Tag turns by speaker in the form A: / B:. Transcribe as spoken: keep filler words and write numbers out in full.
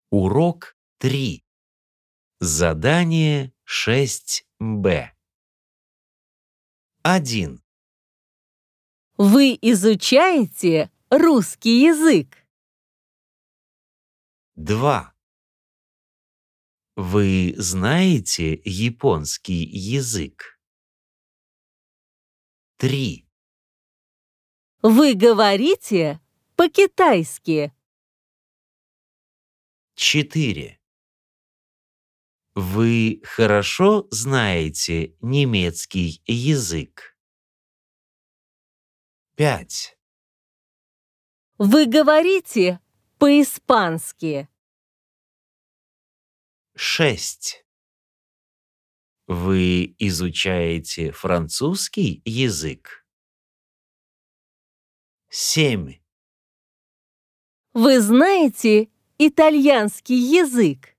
A: Урок три. Задание шесть бэ. один.
B: Вы изучаете русский язык.
A: два. Вы знаете японский язык? три.
B: Вы говорите по-китайски.
A: четыре. Вы хорошо знаете немецкий язык? пять.
B: Вы говорите по-испански.
A: шесть. Вы изучаете французский язык? семь.
B: Вы знаете итальянский язык.